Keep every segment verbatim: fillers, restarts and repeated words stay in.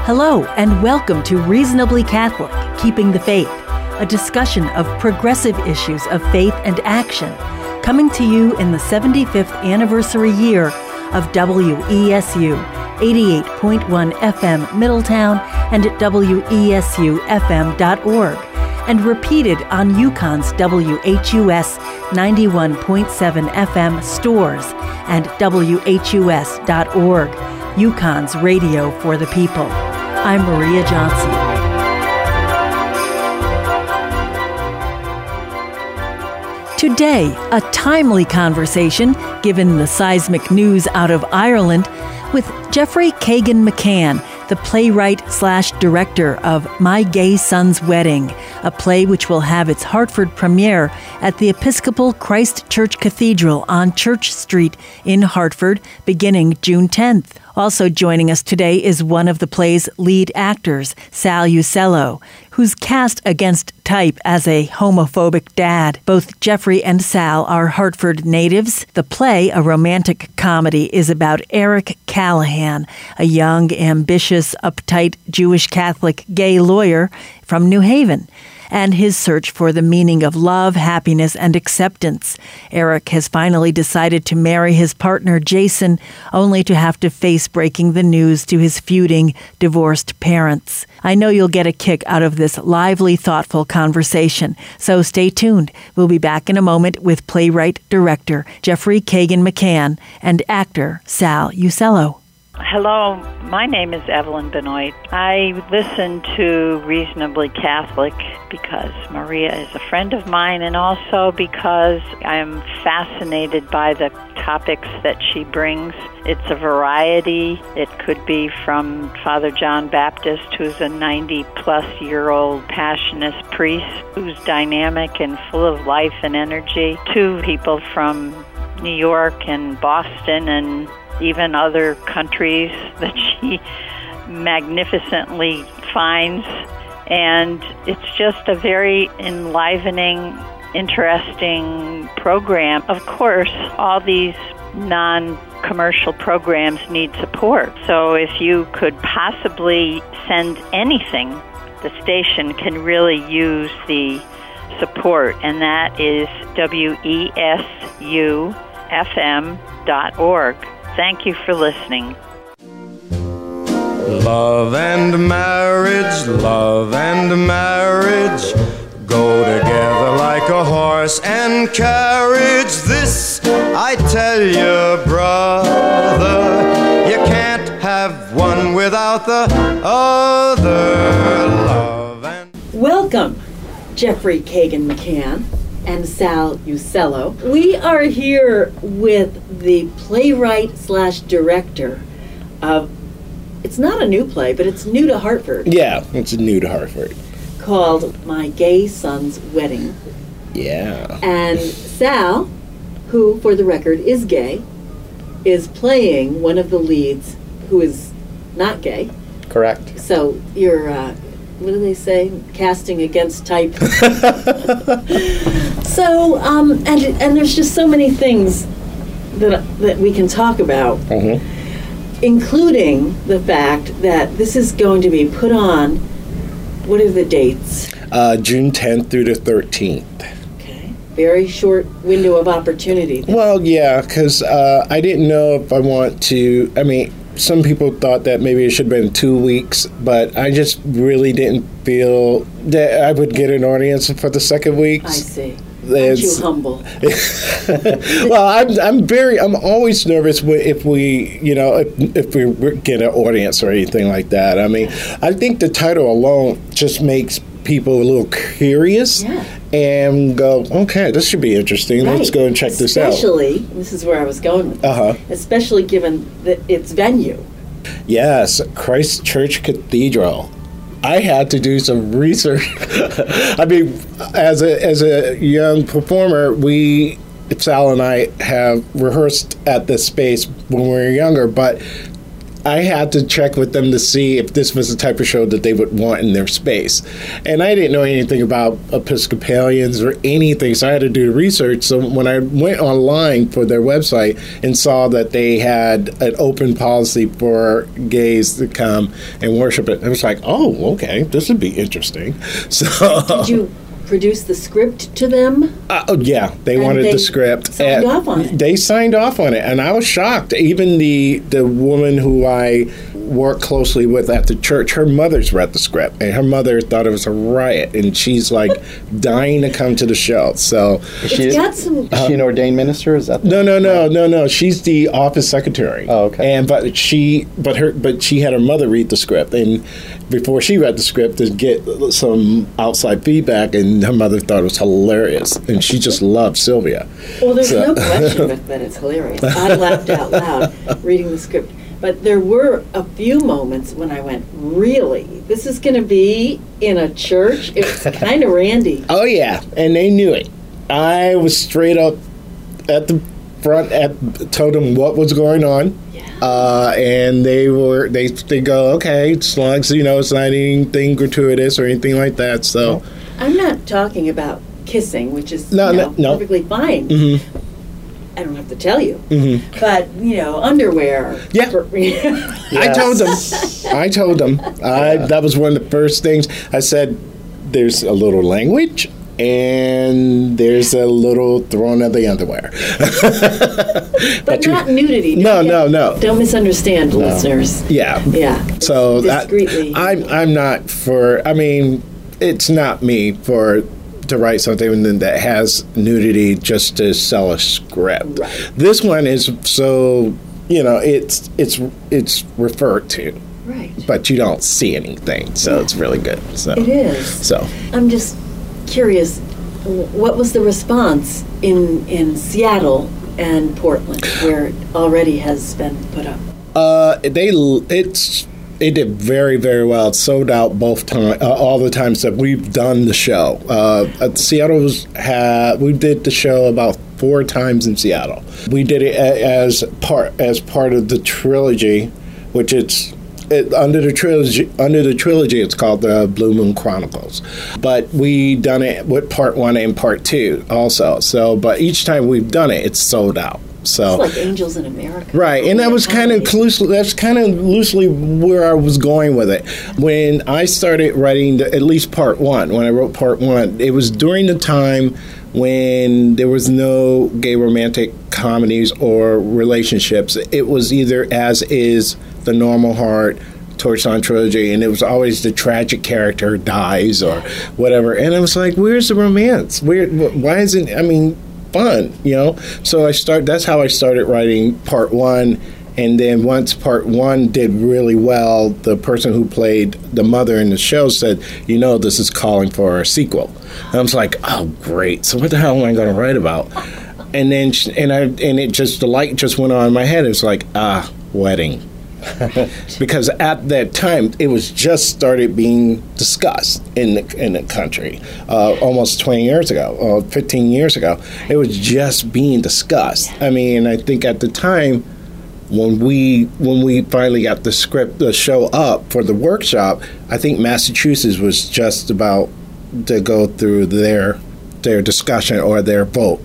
Hello, and welcome to Reasonably Catholic, Keeping the Faith, a discussion of progressive issues of faith and action, coming to you in the seventy-fifth anniversary year of W E S U, eighty-eight point one F M Middletown and at W E S U F M dot org, and repeated on UConn's W H U S ninety-one point seven F M Stores and W H U S dot org, UConn's radio for the people. I'm Maria Johnson. Today, a timely conversation, given the seismic news out of Ireland, with Jeffrey Kagan McCann, the playwright slash director of My Gay Son's Wedding, a play which will have its Hartford premiere at the Episcopal Christ Church Cathedral on Church Street in Hartford, beginning June tenth. Also joining us today is one of the play's lead actors, Sal Usello, who's cast against type as a homophobic dad. Both Jeffrey and Sal are Hartford natives. The play, a romantic comedy, is about Eric Callahan, a young, ambitious, uptight Jewish Catholic gay lawyer from New Haven, and his search for the meaning of love, happiness, and acceptance. Eric has finally decided to marry his partner, Jason, only to have to face breaking the news to his feuding, divorced parents. I know you'll get a kick out of this lively, thoughtful conversation, so stay tuned. We'll be back in a moment with playwright-director Jeffrey Kagan McCann and actor Sal Usello. Hello, my name is Evelyn Benoit. I listen to Reasonably Catholic because Maria is a friend of mine and also because I'm fascinated by the topics that she brings. It's a variety. It could be from Father John Baptist, who's a ninety-plus-year-old passionist priest who's dynamic and full of life and energy, to people from New York and Boston and even other countries that she magnificently finds. And it's just a very enlivening, interesting program. Of course, all these non-commercial programs need support. So if you could possibly send anything, the station can really use the support, and that is W E S U F M dot org. Thank you for listening. Love and marriage, love and marriage go together like a horse and carriage. This I tell you, brother, you can't have one without the other. Love and Welcome, Jeffrey Kagan McCann and Sal Usello. We are here with the playwright slash director of, it's not a new play, but it's new to Hartford. Yeah, it's new to Hartford. Called My Gay Son's Wedding. Yeah. And Sal, who, for the record, is gay, is playing one of the leads who is not gay. Correct. So you're, uh, what do they say? Casting against type. So, um, and and there's just so many things that that we can talk about, Mm-hmm. including the fact that this is going to be put on. What are the dates? Uh, June tenth through the thirteenth. Okay, very short window of opportunity. Well, yeah, because uh, I didn't know if I want to. I mean, some people thought that maybe it should have been two weeks, but I just really didn't feel that I would get an audience for the second week. I see. It's, Aren't you humble? Well, I'm I'm very I'm always nervous if we you know if, if we get an audience or anything like that. I mean, I think the title alone just makes people a little curious. Yeah. And go, okay, this should be interesting. Right. Let's go and check this out. Especially, this is where I was going with this, Uh-huh. especially given that its venue. Yes, Christ Church Cathedral. I had to do some research. I mean, as a as a young performer, we, Sal and I, have rehearsed at this space when we were younger, but I had to check with them to see if this was the type of show that they would want in their space. And I didn't know anything about Episcopalians or anything, so I had to do the research. So when I went online for their website and saw that they had an open policy for gays to come and worship it, I was like, oh, okay, this would be interesting. So Did you produce the script to them? Uh, oh yeah, they And wanted they the script. signed And off on it. They signed off on it, and I was shocked. Even the the woman who I work closely with at the church, her mother's read the script, and her mother thought it was a riot, and she's like dying to come to the show. So Is she, It's got some. is she an ordained minister? Is that no, no, no, no, no. She's the office secretary. Oh, okay. And but she, but her, but she had her mother read the script, and before she read the script, to get some outside feedback, and her mother thought it was hilarious, and she just loved Sylvia. Well, there's So- no question but that it's hilarious. I laughed out loud reading the script. But there were a few moments when I went, really? This is going to be in a church? It was kind of randy. Oh yeah, and they knew it. I was straight up at the front, at told them what was going on, Yeah. uh, and they were they they go, okay, as long as you know it's not anything gratuitous or anything like that. So I'm not talking about kissing, which is No, you no, know, no. perfectly fine. Mhm. I don't have to tell you. Mhm. But, you know, underwear. Yeah. For- I told them. I told them. I, that was one of the first things I said. There's a little language, and there's a little throwing of the underwear. but you- not nudity. No, Don't no, get- no. Don't misunderstand, listeners. Yeah. Yeah. So that, Discreetly. I'm I'm not for. I mean, it's not me for to write something that has nudity just to sell a script. Right. This one is so you know it's it's it's referred to, Right. but you don't see anything, so it's really good. So It is. So I'm just curious, w- what was the response in in Seattle and Portland, where it already has been put up? uh, they it's. It did very, very well. It sold out both time, uh, all the times that we've done the show. Uh, at Seattle's had we did the show about four times in Seattle. We did it a, as part as part of the trilogy, which it's it, under the trilogy. Under the trilogy, it's called the Blue Moon Chronicles. But we done it with part one and part two also. So, but each time we've done it, it's sold out. So. It's like Angels in America. Right, and that was kind of loosely, that's kind of loosely where I was going with it. When I started writing, the, at least part one, when I wrote part one, it was during the time when there was no gay romantic comedies or relationships. It was either as is the Normal Heart, Torchon trilogy, and it was always the tragic character dies or whatever. And I was like, where's the romance? Where? Why isn't? I mean. Fun, you know. So I start. That's how I started writing part one, and then once part one did really well, the person who played the mother in the show said, "You know, this is calling for a sequel." And I was like, "Oh, great! So what the hell am I going to write about?" And then, sh- and I, and it just the light just went on in my head. It's like, ah, wedding. Because at that time, it was just started being discussed in the in the country. Uh, almost twenty years ago, or fifteen years ago, it was just being discussed. I mean, I think at the time, when we when we finally got the script, the show up for the workshop, I think Massachusetts was just about to go through their their discussion or their vote.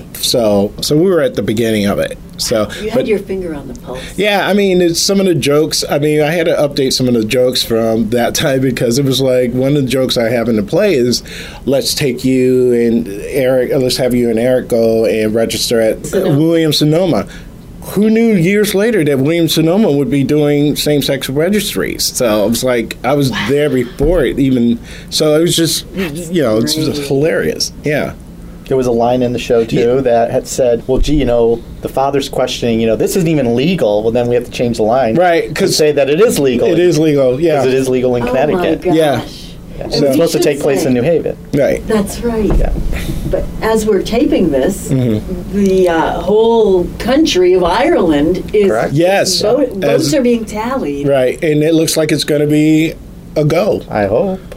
So so we were at the beginning of it. So You had but- your finger on the pulse. yeah, I mean, it's some of the jokes. I mean, I had to update some of the jokes from that time because it was like one of the jokes I have in the play is, let's take you and Eric, let's have you and Eric go and register at Sonoma. Williams Sonoma. Who knew years later that Williams Sonoma would be doing same-sex registries? So I was like, I was there before it even. So it was just, you know, it's just great. hilarious. Yeah. There was a line in the show, too, Yeah. that had said, well, gee, you know, the father's questioning, you know, this isn't even legal. Well, then we have to change the line. Right, To because say that it is legal. it is legal. Yeah. Because it is legal in Oh Connecticut. my gosh. Yeah. And And we it's supposed to should take place say- in New Haven. Right. That's right. Yeah. But as we're taping this, Mm-hmm. the uh, whole country of Ireland is Correct. Yes. vote, votes As- are being tallied. Right, and it looks like it's going to be a go. I hope.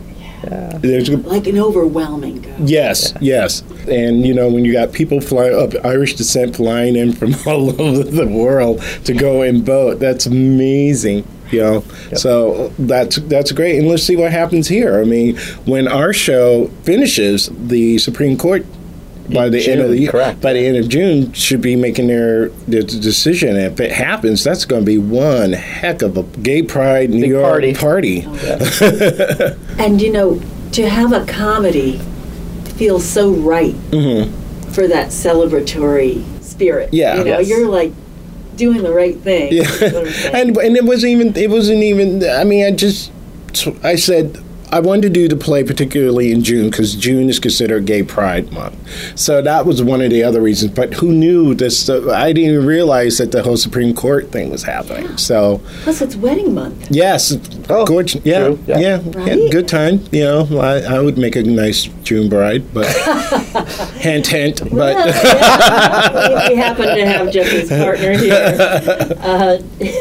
Yeah. There's Like an overwhelming go. Yes, yes. And, you know, when you got people fly, of Irish descent flying in from all over the world to go and vote, that's amazing. You know, yep. So that's that's great. And let's see what happens here. I mean, when our show finishes, the Supreme Court by in the June, end of the year, correct. by the end of June, should be making their, their decision. And if it happens, that's going to be one heck of a gay pride New Big York party. party. Oh, yeah. And, you know, to have a comedy feel so right Mm-hmm. for that celebratory spirit. Yeah. You know, Yes. you're like doing the right thing. Yeah, is what I'm saying. and and it wasn't even it wasn't even. I mean, I just I said I wanted to do the play particularly in June because June is considered Gay Pride Month, so that was one of the other reasons. But who knew this? Uh, I didn't even realize that the whole Supreme Court thing was happening. So Plus, it's wedding month. yes, Oh, gorgeous. Yeah, true, yeah, yeah. yeah, Right? good time. You know, I, I would make a nice June bride, but hint, hint. But Well, yeah, we, we happen to have Jeffrey's partner here. Uh,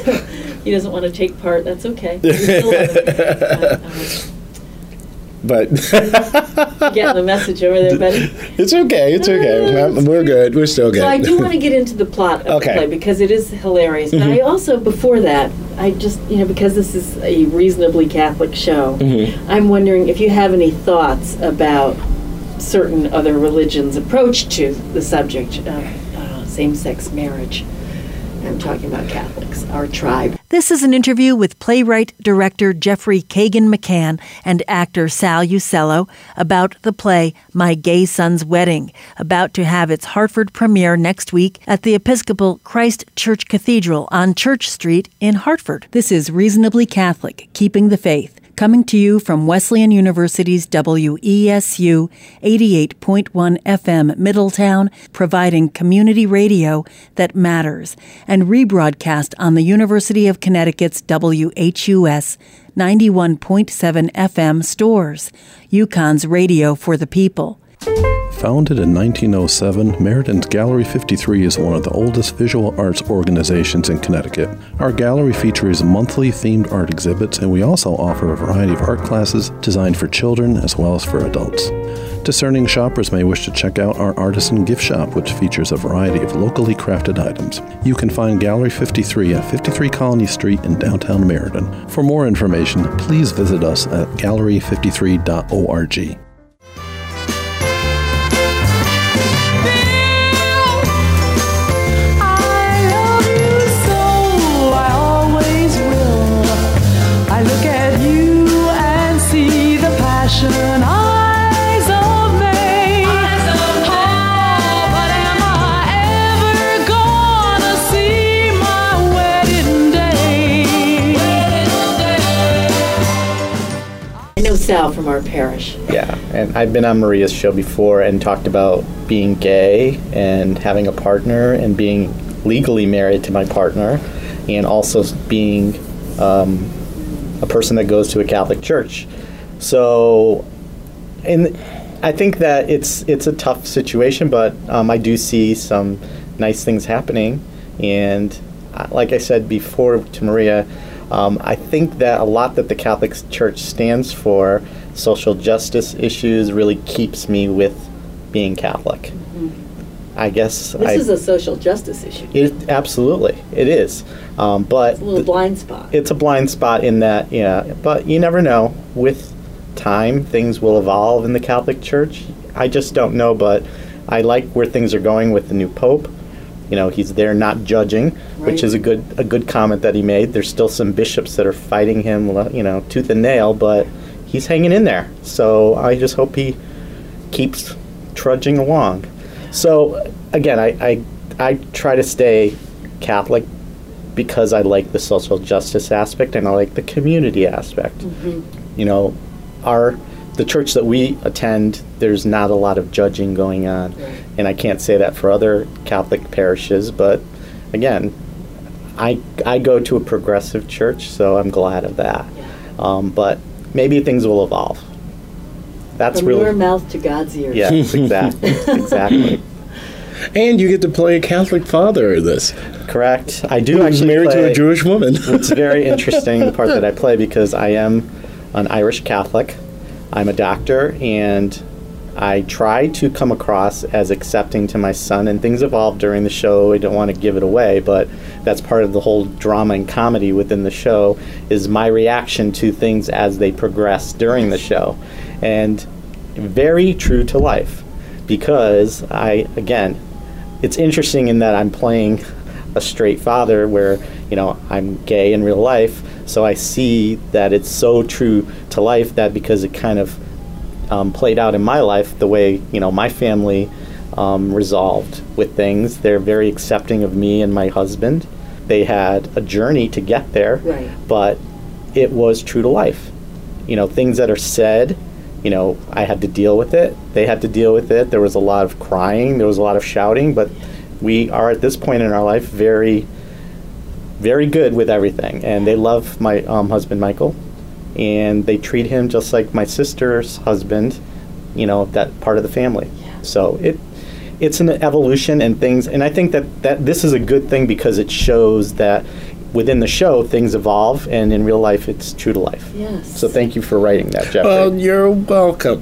he doesn't want to take part. That's okay. We still love him. But, uh, but. you getting the message over there, buddy? It's okay. It's okay. No, no, We're good. We're still good. So I do want to get into the plot of Okay. the play because it is hilarious. But Mm-hmm. I also, before that, I just, you know, because this is a reasonably Catholic show, Mm-hmm. I'm wondering if you have any thoughts about certain other religions' approach to the subject of uh, same-sex marriage. I'm talking about Catholics, our tribe. This is an interview with playwright-director Jeffrey Kagan McCann and actor Sal Usello about the play My Gay Son's Wedding, about to have its Hartford premiere next week at the Episcopal Christ Church Cathedral on Church Street in Hartford. This is Reasonably Catholic, Keeping the Faith, coming to you from Wesleyan University's W E S U eighty-eight point one F M Middletown, providing community radio that matters, and rebroadcast on the University of Connecticut's W H U S ninety-one point seven F M Stores, Yukon's radio for the people. Founded in nineteen oh seven, Meriden's Gallery fifty-three is one of the oldest visual arts organizations in Connecticut. Our gallery features monthly themed art exhibits, and we also offer a variety of art classes designed for children as well as for adults. Discerning shoppers may wish to check out our artisan gift shop, which features a variety of locally crafted items. You can find Gallery fifty-three at fifty-three Colony Street in downtown Meriden. For more information, please visit us at gallery fifty-three dot org. I look at you and see the passion eyes of May. Eyes of May. Oh, but am I ever gonna see my wedding day? Wedding day. I know Sal from our parish. Yeah, and I've been on Maria's show before and talked about being gay and having a partner and being legally married to my partner and also being um, a person that goes to a Catholic church. So, and I think that it's it's a tough situation, but um, I do see some nice things happening. And uh, like I said before to Maria, um, I think that a lot that the Catholic Church stands for, social justice issues, really keeps me with being Catholic. I guess This I, is a social justice issue. it absolutely it is, um, but It's a little th- blind spot. it's a blind spot in that, yeah. But you never know. With time, things will evolve in the Catholic Church. I just don't know, but I like where things are going with the new Pope. You know, he's there not judging, Right. which is a good a good comment that he made. There's still some bishops that are fighting him, you know, tooth and nail, but he's hanging in there. So I just hope he keeps trudging along. So again, I, I I try to stay Catholic because I like the social justice aspect and I like the community aspect. You know, our the church that we attend, there's not a lot of judging going on, and I can't say that for other Catholic parishes. But again, I I go to a progressive church, so I'm glad of that. Um, but maybe things will evolve. That's From really your mouth to God's ears. yes, exactly, exactly. And you get to play a Catholic father in this. Correct. I do Who's actually married play, to a Jewish woman. It's very interesting, the part that I play, because I am an Irish Catholic. I'm a doctor, and I try to come across as accepting to my son, and things evolve during the show. I don't want to give it away, but that's part of the whole drama and comedy within the show, is my reaction to things as they progress during the show. And very true to life, because I, again, it's interesting in that I'm playing a straight father where, you know, I'm gay in real life, so I see that it's so true to life that because it kind of Um, played out in my life the way, you know, my family um, resolved with things. They're very accepting of me and my husband. They had a journey to get there, Right. but it was true to life. You know, things that are said, you know, I had to deal with it. They had to deal with it. There was a lot of crying. There was a lot of shouting, but we are at this point in our life very, very good with everything. And they love my um, husband, Michael. And they treat him just like my sister's husband, you know, that part of the family. Yeah. So it it's an evolution and things, and I think that, that this is a good thing because it shows that within the show things evolve, and in real life it's true to life. Yes. So thank you for writing that, Jeffrey. Well, you're welcome.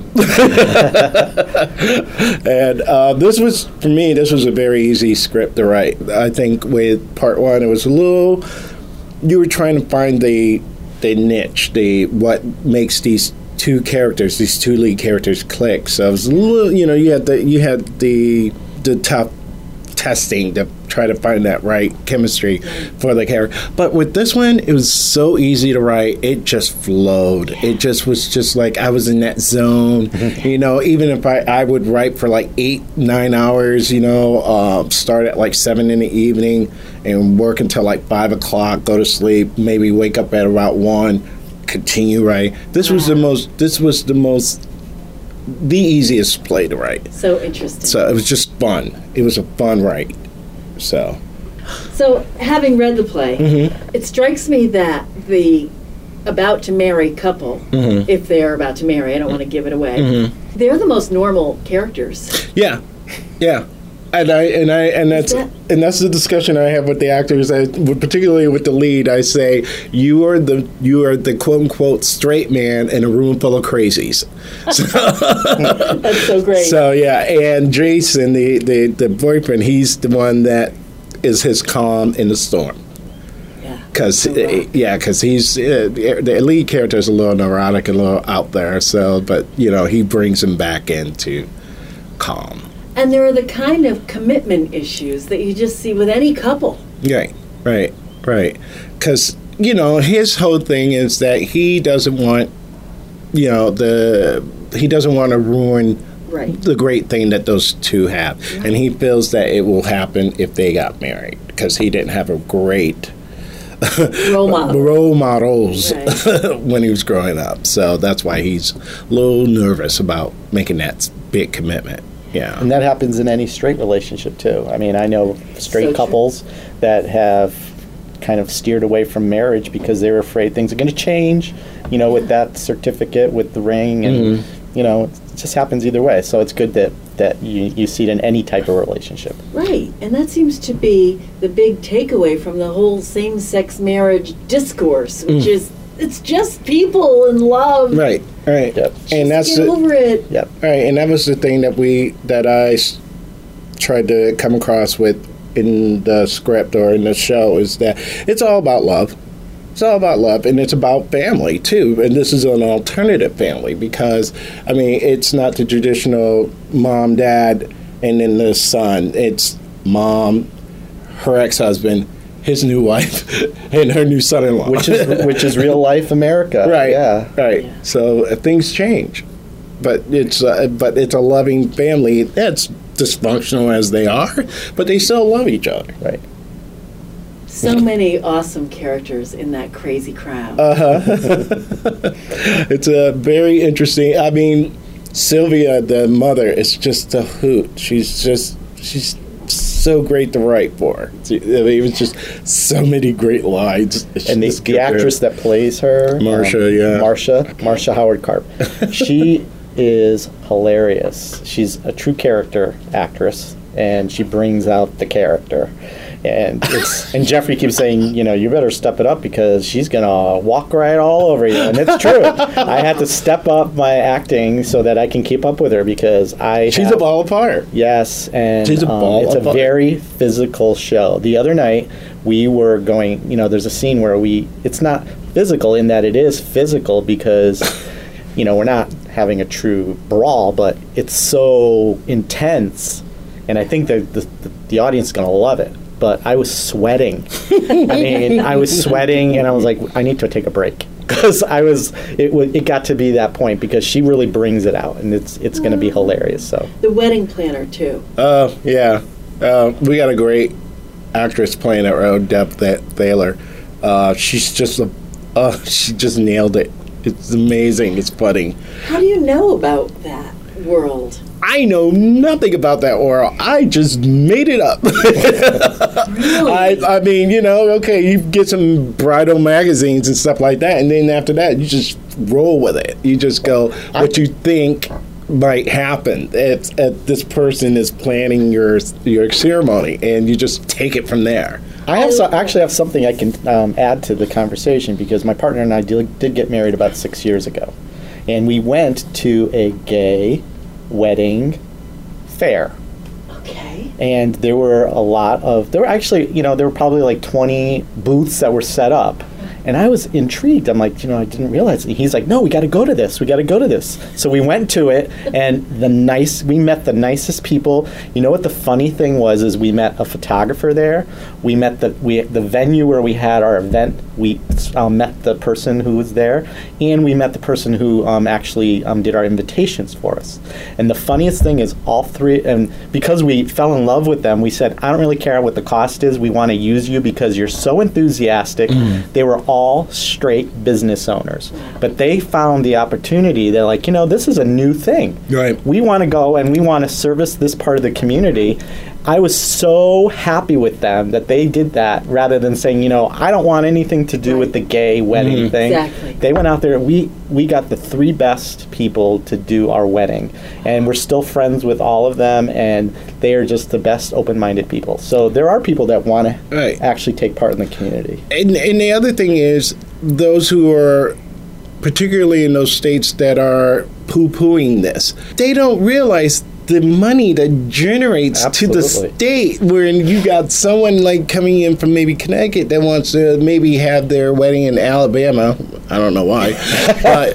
And uh, this was, for me, this was a very easy script to write. I think with part one, it was a little, you were trying to find the the niche, the what makes these two characters, these two lead characters click. So it was a little, you know, you had the you had the the tough testing to try to find that right chemistry for the character. But with this one, it was so easy to write. It just flowed. It just was just like I was in that zone. You know, even if I, I would write for like eight, nine hours, you know, uh, start at like seven in the evening and work until like five o'clock, go to sleep, maybe wake up at about one, continue writing. This was the most, this was the most, the easiest play to write. So interesting. So it was just fun. It was a fun write. So. So, having read the play, Mm-hmm. it strikes me that the about to marry couple, Mm-hmm. if they're about to marry, I don't want to give it away, they're the most normal characters. Yeah, yeah, and I and I and that's that- and that's the discussion I have with the actors. I, particularly with the lead, I say you are the you are the quote unquote straight man in a room full of crazies. That's so great. So yeah, and Jason, the, the the boyfriend, he's the one that is his calm in the storm. yeah. Because Oh, wow. yeah, because he's uh, the lead character is a little neurotic, a little out there. So, but you know, he brings him back into calm. And there are the kind of commitment issues that you just see with any couple. Right, right, right. Because, you know, his whole thing is that he doesn't want, you know, the he doesn't want to ruin Right. the great thing that those two have. Right. And he feels that it will happen if they got married because he didn't have a great Role model. role models Right. when he was growing up. So that's why he's a little nervous about making that big commitment. Yeah. And that happens in any straight relationship too. I mean, I know straight So true. couples that have kind of steered away from marriage because they're afraid things are going to change, you know, with that certificate, with the ring, and, Mm-hmm. you know, it just happens either way. So it's good that, that you, you see it in any type of relationship. Right. And that seems to be the big takeaway from the whole same-sex marriage discourse, which is it's just people in love. Mm. Right, right. Yep. And that's Get the, over it. Yep. right, and that was the thing that we that I s- tried to come across with in the script or in the show is that it's all about love. It's all about love, and it's about family too. And this is an alternative family because, I mean, it's not the traditional mom, dad, and then the son. It's mom, her ex-husband, his new wife, and her new son-in-law. Which is which is real life America. Right. Yeah. Right. Yeah. So uh, things change, but it's uh, but it's a loving family that's dysfunctional as they are, but they still love each other. Right. So many awesome characters in that crazy crowd. Uh, It's a very interesting. I mean, Sylvia, the mother, is just a hoot. She's just she's so great to write for. I mean, it was just so many great lines. It's And the, just the good. actress that plays her, Marcia, yeah. Marcia, Marcia Howard Karp, she is hilarious. She's a true character actress, and she brings out the character. And it's and Jeffrey keeps saying, you know, you better step it up because she's gonna walk right all over you, and it's true. I had to step up my acting so that I can keep up with her because I. She's have, a ball apart. Yes, and She's a um, ball it's apart. a very physical show. The other night we were going. You know, there's a scene where we. It's not physical in that it is physical because, you know, we're not having a true brawl, but it's so intense, and I think that the, the the audience is gonna love it. But I was sweating. I mean, I was sweating, and I was like, I need to take a break because I was. It w- it got to be that point because she really brings it out, and it's it's going to be hilarious. So The wedding planner, too. Uh, yeah. Uh, we got a great actress playing that role, Deb Th- Thaler. Uh, she's just a. Uh, she just nailed it. It's amazing. It's funny. How do you know about that world? I know nothing about that world. I just made it up. Really? I, I mean, you know, okay, you get some bridal magazines and stuff like that, and then after that, you just roll with it. You just go what you think might happen if, if this person is planning your your ceremony, and you just take it from there. I have so, actually have something I can um, add to the conversation because my partner and I did, did get married about six years ago, and we went to a gay wedding fair. Okay. And there were a lot of, there were actually, you know, there were probably like twenty booths that were set up. And I was intrigued. I'm like, you know, I didn't realize. He's like, no, we got to go to this. We got to go to this. So we went to it, and the nice, we met the nicest people. You know what the funny thing was is we met a photographer there. We met the we the venue where we had our event. We um, met the person who was there, and we met the person who um, actually um, did our invitations for us. And the funniest thing is all three, and because we fell in love with them, we said, I don't really care what the cost is. We want to use you because you're so enthusiastic. Mm. They were all all straight business owners, but they found the opportunity. They're like, you know, this is a new thing. Right. We want to go and we want to service this part of the community. I was so happy with them that they did that rather than saying, you know, I don't want anything to do right. with the gay wedding mm-hmm. thing. Exactly. They went out there. We we got the three best people to do our wedding, and we're still friends with all of them, and they are just the best open-minded people. So there are people that want to right. actually take part in the community. And, and the other thing is, those who are, particularly in those states that are poo-pooing this, they don't realize the money that generates Absolutely. to the state, where you got someone like coming in from maybe Connecticut that wants to maybe have their wedding in Alabama. I don't know why, but,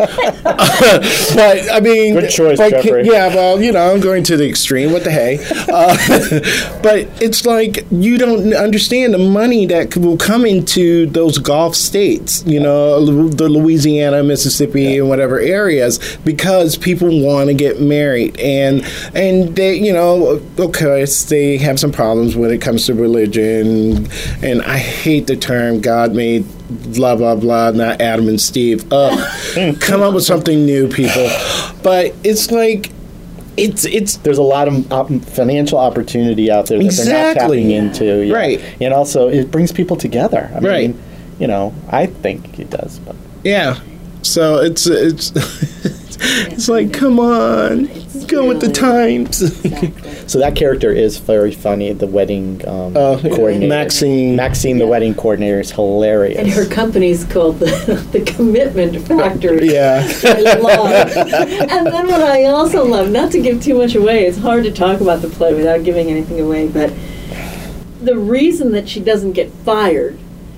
but I mean, good choice, but, Jeffrey. Yeah, well, you know, I'm going to the extreme. What the hey? Uh, but it's like you don't understand the money that will come into those Gulf states, you know, the Louisiana, Mississippi, yeah. and whatever areas, because people want to get married. And And they, you know, okay, they have some problems when it comes to religion. And I hate the term God made blah, blah, blah, not Adam and Steve. Uh, come up with something new, people. But it's like, it's, it's. There's a lot of op- financial opportunity out there that exactly. they're not tapping into. Yeah. Right. And also, it brings people together. I right. mean, you know, I think it does. But. Yeah. So it's, it's, it's like, come on. Go with the times. Exactly. So that character is very funny. The wedding um, uh, coordinator, Maxine. Maxine, the yeah. wedding coordinator, is hilarious. And her company's called the, the Commitment Factory. Yeah. I love. And then what I also love, not to give too much away, it's hard to talk about the play without giving anything away, but the reason that she doesn't get fired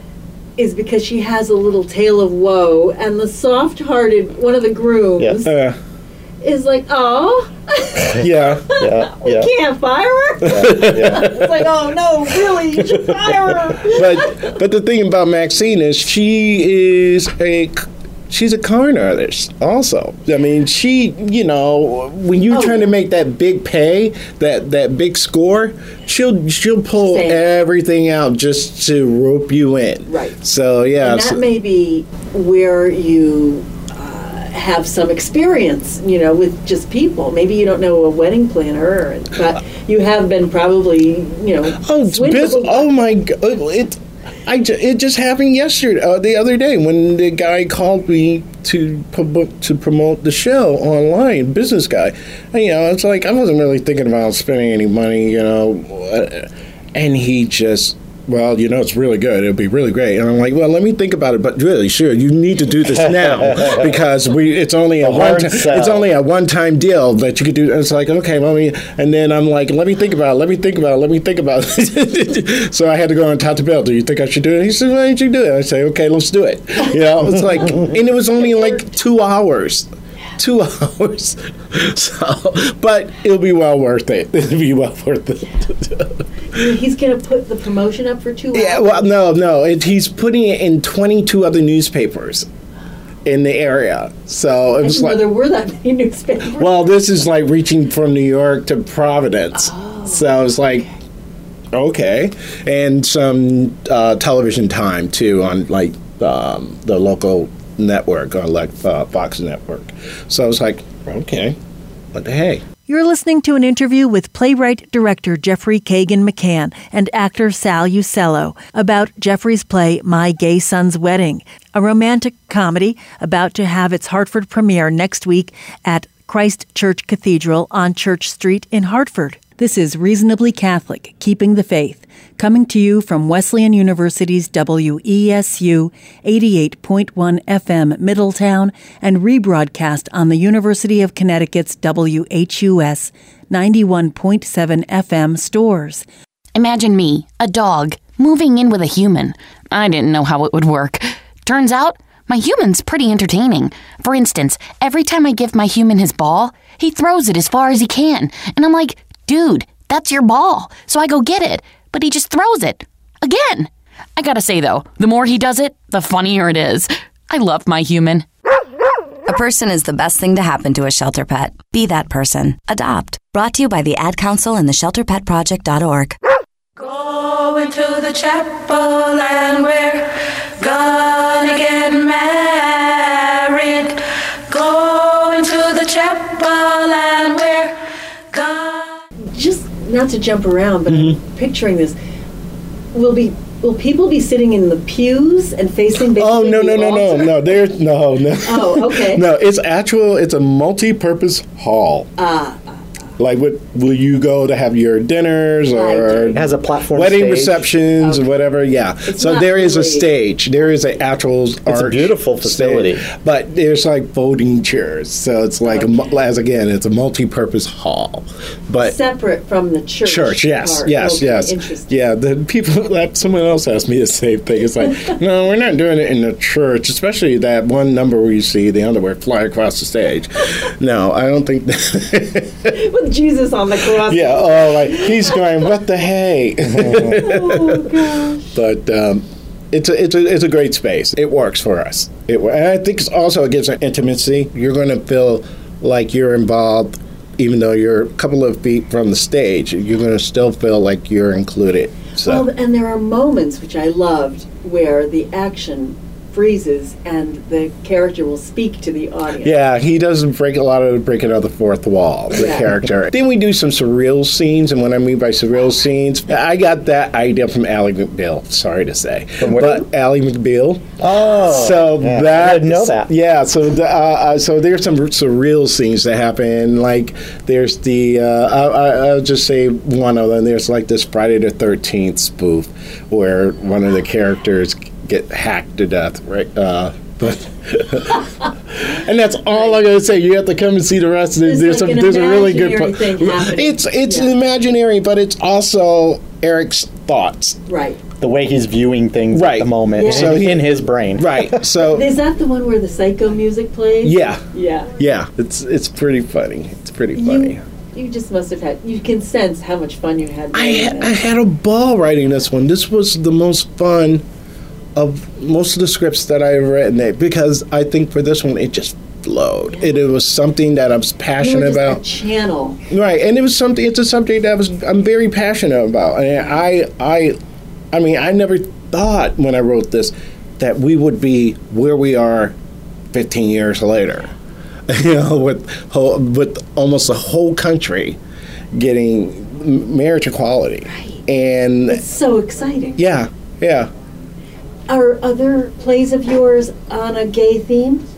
is because she has a little tale of woe, and the soft-hearted one of the grooms. Yes. Uh, is like, oh, yeah, yeah, we yeah. can't fire her. Yeah, yeah. It's like, oh no, really, you should fire her. But but the thing about Maxine is she is a she's a con artist also. I mean, she, you know, when you're oh. trying to make that big pay, that that big score, she'll she'll pull Same. everything out just to rope you in. Right. So yeah, and that so, may be where you have some experience, you know, with just people. Maybe you don't know a wedding planner, but you have been probably, you know. Oh, it's biz- oh my God! It, I ju- it just happened yesterday, uh, the other day, when the guy called me to promote to promote the show online. Business guy, and, you know, it's like I wasn't really thinking about spending any money, you know, uh, and he just well, you know, it's really good. It'll be really great. And I'm like, well, let me think about it. But really, sure, you need to do this now because we it's only a one ti- it's only a one time deal that you could do. And it's like, okay, let me. And then I'm like, let me think about it. Let me think about it. Let me think about it. So I had to go and talk to Bill. Do you think I should do it? He said, why don't you do it? I say, okay, let's do it. You know, it's like, and it was only like two hours. Two hours, so but it'll be well worth it. It'll be well worth it. He's going to put the promotion up for two hours? Yeah, well, no, no. It, he's putting it in twenty-two other newspapers in the area. So it I was didn't know like, there were that many newspapers. well, this is like reaching from New York to Providence. Oh. So it's like, okay. And some uh, television time, too, on like um, the local network, or like uh, Fox Network. So I was like, okay, what the hey. You're listening to an interview with playwright-director Jeffrey Kagan McCann and actor Sal Usello about Jeffrey's play My Gay Son's Wedding, a romantic comedy about to have its Hartford premiere next week at Christ Church Cathedral on Church Street in Hartford. This is Reasonably Catholic, Keeping the Faith, coming to you from Wesleyan University's W E S U eighty-eight point one F M Middletown and rebroadcast on the University of Connecticut's W H U S ninety-one point seven F M stores. Imagine me, a dog, moving in with a human. I didn't know how it would work. Turns out, my human's pretty entertaining. For instance, every time I give my human his ball, he throws it as far as he can. And I'm like, dude, that's your ball. So I go get it. But he just throws it. Again. I gotta say, though, the more he does it, the funnier it is. I love my human. A person is the best thing to happen to a shelter pet. Be that person. Adopt. Brought to you by the Ad Council and the shelter pet project dot org. Go into the chapel and we're gonna get married. Go into the chapel and we're gonna... Just not to jump around, but Mm-hmm. I'm picturing this. Will be will people be sitting in the pews and facing basically Oh, no, the no, no, no, altar? no. There's, no, no. Oh, okay. No, it's actual, it's a multi-purpose hall. Ah. Like, what, will you go to have your dinners or It has a platform wedding stage. receptions or whatever? Yeah. It's so not there is a really- stage. There is an actual It's a arch beautiful facility. stage. But there's like folding chairs. So it's like, a mu- as again, it's a multi-purpose hall. But Separate from the church. church, yes, part. yes, Okay, yes. Interesting. Yeah, the people, that someone else asked me the same thing. It's like, no, we're not doing it in the church, especially that one number where you see the underwear fly across the stage. No, I don't think that. With Jesus on the cross. Yeah, oh, like, he's going, what the hey? Oh, gosh. But um, it's a it's a it's a great space. It works for us. It wo- and I think it's also it gives an intimacy. You're going to feel like you're involved, even though you're a couple of feet from the stage. You're going to still feel like you're included. So Well, and there are moments which I loved where the action freezes and the character will speak to the audience. yeah, he doesn't break a lot of breaking of the fourth wall. The Yeah. character. Then we do some surreal scenes, and what I mean by surreal scenes, I got that idea from Ally McBeal. Sorry to say, From where? but Ally McBeal. Oh. So yeah. that I didn't know that. Yeah, so the, uh, uh, so there's some surreal scenes that happen. Like there's the uh, I, I- I'll just say one of them. There's like this Friday the thirteenth spoof where one of the characters get hacked to death, right? Uh, but and that's all I'm gonna say. You have to come and see the rest. There's, There's there's, like a, an there's a really good. imaginary thing happening. It's it's Yeah. imaginary, but it's also Eric's thoughts. Right. The way he's viewing things Right. at the moment Yeah. in, So he- in his brain. Right. So Is that the one where the psycho music plays? yeah, Yeah. yeah. It's it's pretty funny. It's pretty funny. You, you just must have had, you can sense how much fun you had. I, doing ha- it. I had a ball writing this one. This was the most fun of most of the scripts that I've written it, because I think for this one it just flowed. It, it was something that I was You were passionate just about. a channel. Right, and it was something. It's a subject that was I'm very passionate about, and I I I mean I never thought when I wrote this that we would be where we are fifteen years later. You know, with whole, with almost the whole country getting m- marriage equality, Right. and It's so exciting. yeah, yeah. Are other plays of yours on a gay theme?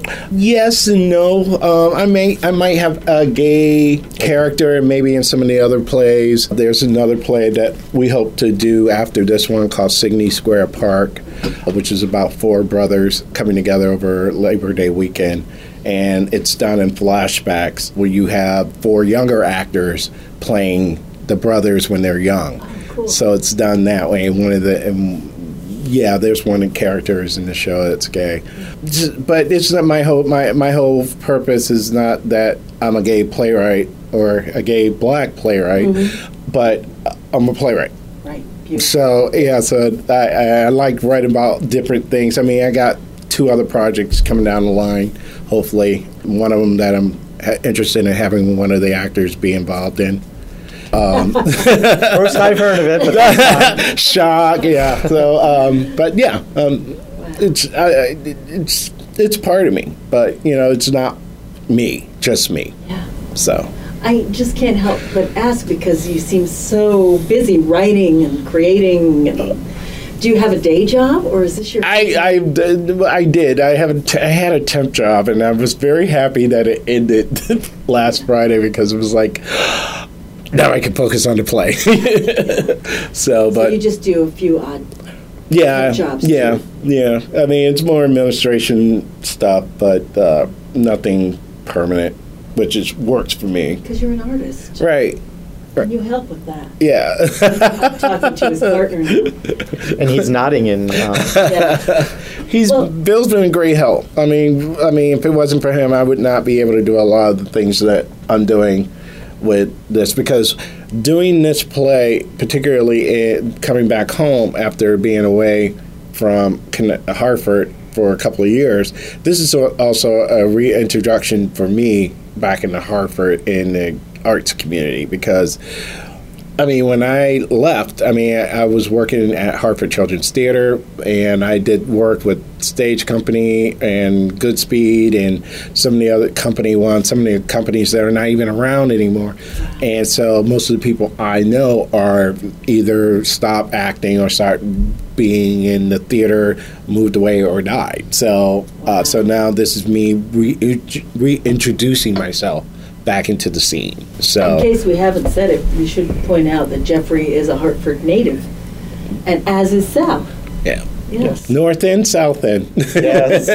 Yes and no. Um, I may, I might have a gay character, maybe in some of the other plays. There's another play that we hope to do after this one called Signey Square Park, which is about four brothers coming together over Labor Day weekend, and it's done in flashbacks where you have four younger actors playing the brothers when they're young. Oh, cool. So it's done that way. And one of the and yeah, there's one of the characters in the show that's gay. But it's not my whole my my whole purpose is not that I'm a gay playwright or a gay black playwright, mm-hmm. but I'm a playwright. Right. Beautiful. So yeah, so I, I like writing about different things. I mean, I got two other projects coming down the line. Hopefully, one of them that I'm ha- interested in having one of the actors be involved in. Um, First I've heard of it, but that's fine. Shock, yeah. So, um, but yeah, um, it's uh, it's it's part of me, but you know, it's not me, just me. Yeah. So I just can't help but ask because you seem so busy writing and creating. And do you have a day job, or is this your? I I, I did. I have a t- I had a temp job, and I was very happy that it ended last Friday because it was like. Now I can focus on the play. so, but so you just do a few odd yeah, jobs. Yeah, too. yeah. I mean, it's more administration stuff, but uh, nothing permanent, which is works for me. Because you're an artist, right? And you help with that. Yeah. I'm talking to his partner. And he's nodding and um, Yeah. He's Well- Bill's been a great help. I mean, I mean, if it wasn't for him, I would not be able to do a lot of the things that I'm doing with this, because doing this play, particularly in coming back home after being away from Hartford for a couple of years, this is also a reintroduction for me back into Hartford in the arts community, because I mean, when I left, I mean, I was working at Hartford Children's Theater, and I did work with Stage Company and Goodspeed and some of the other company ones, some of the companies that are not even around anymore. And so most of the people I know are either stop acting or start being in the theater, moved away, or died. So, uh, so now this is me re- reintroducing myself back into the scene. So, In case we haven't said it, we should point out that Jeffrey is a Hartford native, and as is Sal. yeah. Yes. North End, South End. yes,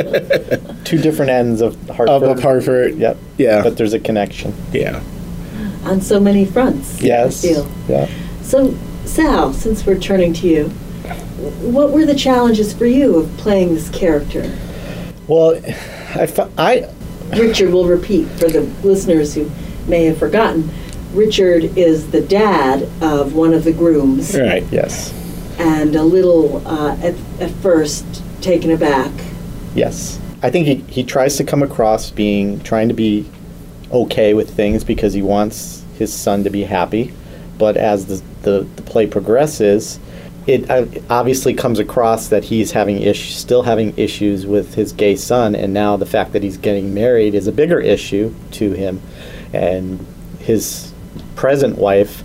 two different ends of Hartford. Of Hartford. Yep. Yeah. But there's a connection. Yeah. On so many fronts. Yes. I feel. Yeah. So, Sal, since we're turning to you, what were the challenges for you of playing this character? Well, I, fi- I Richard will repeat for the listeners who may have forgotten. Richard is the dad of one of the grooms, Right. yes, and a little, uh, at, at first, taken aback. yes. I think he, he tries to come across being trying to be okay with things because he wants his son to be happy. But as the the, the play progresses, it uh, obviously comes across that he's having ish, still having issues with his gay son, and now the fact that he's getting married is a bigger issue to him. And his present wife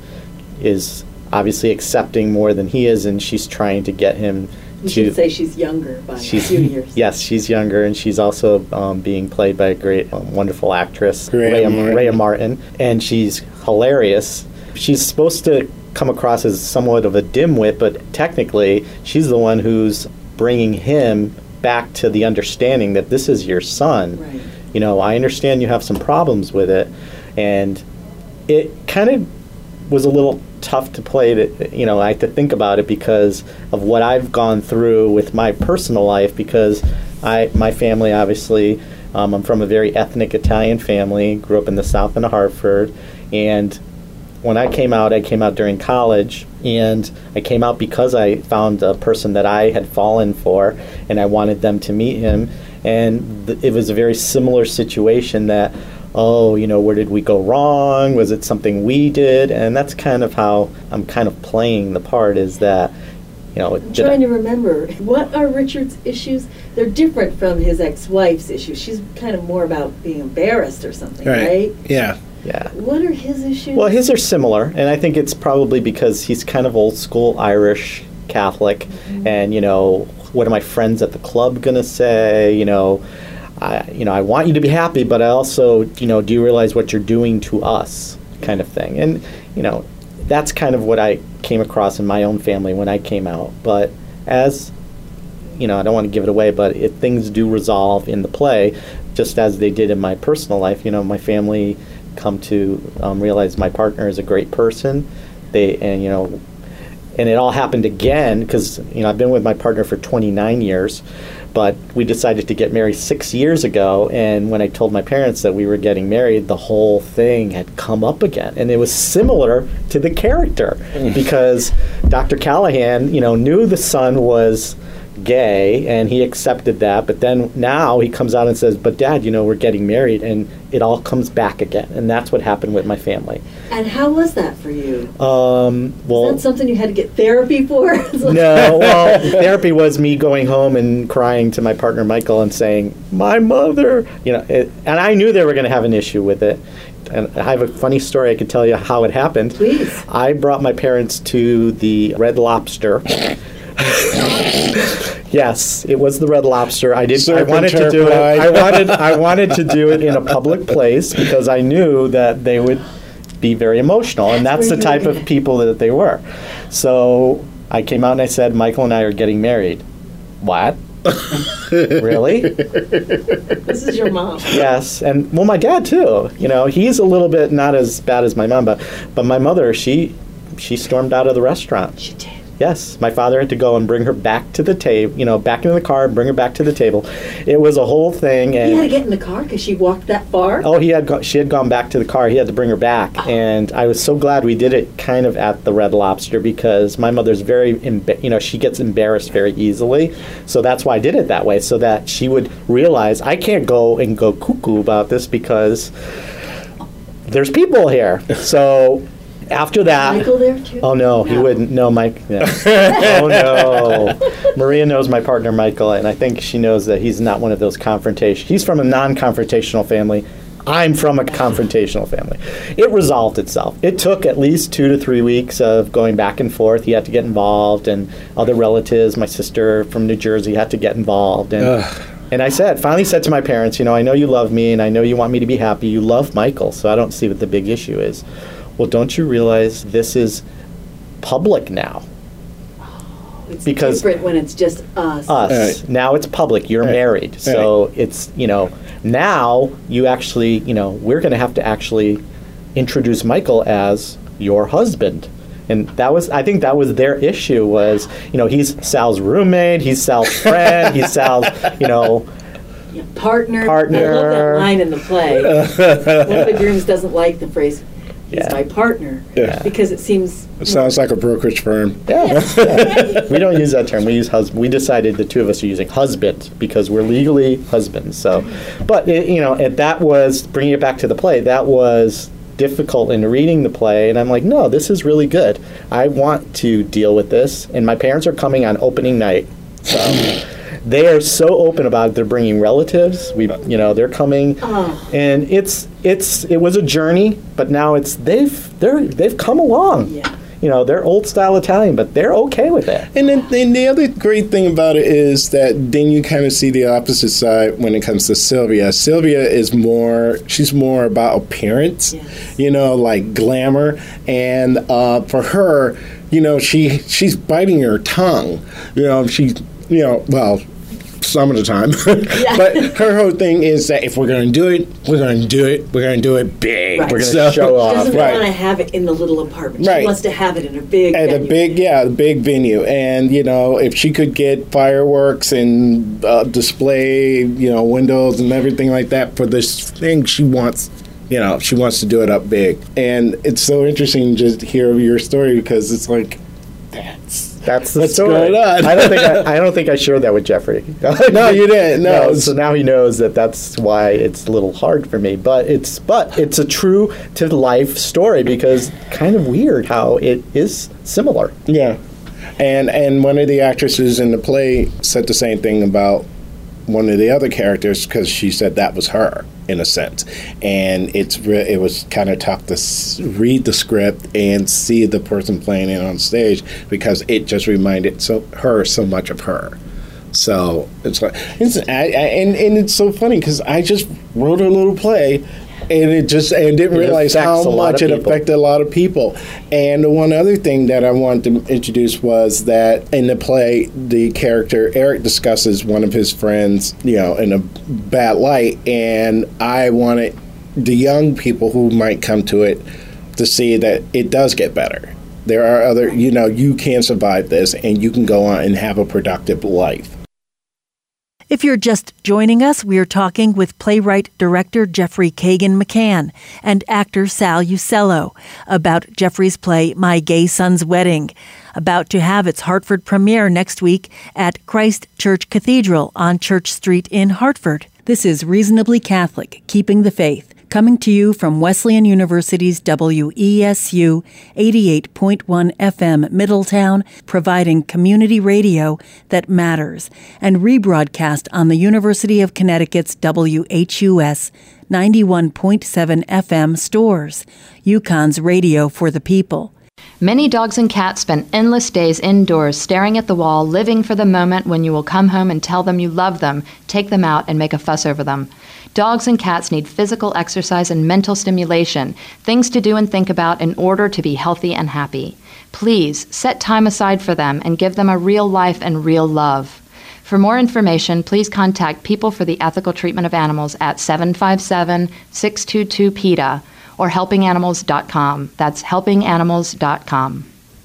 is obviously accepting more than he is, and she's trying to get him You to... should say she's younger by She's, a few years. yes, she's younger, and she's also um, being played by a great, um, wonderful actress, Rhea Rhea, Martin. Rhea Martin, and she's hilarious. She's supposed to come across as somewhat of a dimwit, but technically, she's the one who's bringing him back to the understanding that this is your son. Right. You know, I understand you have some problems with it, and it kind of was a little tough to play. To, you know, I had to think about it because of what I've gone through with my personal life. Because I, my family, obviously, um, I'm from a very ethnic Italian family. Grew up in the South end of Hartford, and when I came out, I came out during college, and I came out because I found a person that I had fallen for, and I wanted them to meet him. And th- it was a very similar situation that, oh, you know, where did we go wrong? Was it something we did? And that's kind of how I'm kind of playing the part, is that, you know, I'm trying to remember, what are Richard's issues? They're different from his ex-wife's issues. She's kind of more about being embarrassed or something, right? Yeah. yeah. What are his issues? Well, his are similar, and I think it's probably because he's kind of old school Irish Catholic, mm-hmm. and, you know, what are my friends at the club going to say? You know, I, you know, I want you to be happy, but I also, you know, do you realize what you're doing to us, kind of thing. And, you know, that's kind of what I came across in my own family when I came out. But as, you know, I don't want to give it away, but if things do resolve in the play, just as they did in my personal life, you know, my family come to um, realize my partner is a great person. They, and, you know, and it all happened again because, you know, I've been with my partner for twenty-nine years, but we decided to get married six years ago. And when I told my parents that we were getting married, the whole thing had come up again. And it was similar to the character because Doctor Callahan, you know, knew the son was gay and he accepted that, but then now he comes out and says, but Dad, you know, we're getting married, and it all comes back again. And that's what happened with my family. And how was that for you? Um, well, Is that something you had to get therapy for? No, well, therapy was me going home and crying to my partner Michael and saying, my mother, you know, it, and I knew they were going to have an issue with it. And I have a funny story I could tell you how it happened. Please. I brought my parents to the Red Lobster. Yes, it was the Red Lobster. I did. I wanted to do it. I wanted. I wanted to do it in a public place because I knew that they would be very emotional, and that's the type of people that they were. So I came out and I said, Michael and I are getting married. What? Really? This is your mom. Yes, and well, my dad too. You know, he's a little bit not as bad as my mom, but but my mother, she she stormed out of the restaurant. She did. Yes, my father had to go and bring her back to the table, you know, back into the car, bring her back to the table. It was a whole thing. And he had to get in the car because she walked that far? Oh, he had go- she had gone back to the car. He had to bring her back. Oh. And I was so glad we did it kind of at the Red Lobster because my mother's very, emba- you know, she gets embarrassed very easily. So that's why I did it that way, so that she would realize I can't go and go cuckoo about this because there's people here. So... After that, Michael there too? Oh no, no. He wouldn't. No, Mike. Yeah. Oh no, Maria knows my partner Michael, and I think she knows that he's not one of those confrontation. He's from a non-confrontational family. I'm from a confrontational family. It resolved itself. It took at least two to three weeks of going back and forth. He had to get involved, and other relatives, my sister from New Jersey, had to get involved, and. Ugh. And I said, finally said to my parents, you know, I know you love me, and I know you want me to be happy. You love Michael, so I don't see what the big issue is. Well, don't you realize this is public now? Oh, it's because different when it's just us. Us. Right. Now it's public. You're right. married. So right. it's, you know, now you actually, you know, we're going to have to actually introduce Michael as your husband. And that was, I think that was their issue was, you know, he's Sal's roommate, he's Sal's friend, he's Sal's, you know, yeah, partner. Partner. I love that line in the play. One of the grooms doesn't like the phrase, he's yeah. my partner, yeah. because it seems... It sounds like a brokerage firm. Yeah. yeah. We don't use that term. We use husband. We decided the two of us are using husband because we're legally husbands. So, but, it, you know, it, that was, bringing it back to the play, that was... difficult in reading the play, and I'm like, no, this is really good. I want to deal with this, and my parents are coming on opening night, so they are so open about it. They're bringing relatives. We, you know, they're coming, oh. and it's it's it was a journey, but now it's they've they're they've come along. Yeah. You know, they're old style Italian, but they're okay with it. And then, then the other great thing about it is that then you kind of see the opposite side when it comes to Sylvia. Sylvia is more, she's more about appearance, yes. you know, like glamour. And uh, for her, you know, she she's biting her tongue. You know, she, you know, well, some of the time. Yeah. But her whole thing is that if we're going to do it, we're going to do it. We're going to do it big. Right. We're going to so, show off. She doesn't right. want to have it in the little apartment. She right. wants to have it in a big At venue. a big, yeah, the big venue. And, you know, if she could get fireworks and uh, display, you know, windows and everything like that for this thing, she wants, you know, she wants to do it up big. And it's so interesting to just hear your story because it's like, that's... That's the What's story. going on? I don't think I, I don't think I shared that with Jeffrey. No, you didn't. No. no. So now he knows that that's why it's a little hard for me. But it's but it's a true to life story because kind of weird how it is similar. Yeah, and and one of the actresses in the play said the same thing about one of the other characters because she said that was her in a sense, and it's re- it was kind of tough to s- read the script and see the person playing it on stage because it just reminded so her so much of her. So it's like, it's, I, I, and and it's so funny because I just wrote a little play, and it just and didn't It realize affects how a lot much of it people. affected a lot of people. And the one other thing that I wanted to introduce was that in the play, the character Eric discusses one of his friends, you know, in a bad light, and I wanted the young people who might come to it to see that it does get better. There are other, you know, you can survive this, and you can go on and have a productive life. If you're just joining us, we are talking with playwright-director Jeffrey Kagan McCann and actor Sal Usello about Jeffrey's play My Gay Son's Wedding, about to have its Hartford premiere next week at Christ Church Cathedral on Church Street in Hartford. This is Reasonably Catholic, Keeping the Faith, coming to you from Wesleyan University's W E S U eighty-eight point one F M Middletown, providing community radio that matters, and rebroadcast on the University of Connecticut's W H U S ninety-one point seven F M Stores, UConn's radio for the people. Many dogs and cats spend endless days indoors staring at the wall, living for the moment when you will come home and tell them you love them, take them out, and make a fuss over them. Dogs and cats need physical exercise and mental stimulation, things to do and think about in order to be healthy and happy. Please set time aside for them and give them a real life and real love. For more information, please contact People for the Ethical Treatment of Animals at seven five seven, six two two, P E T A or helping animals dot com. That's helping animals dot com.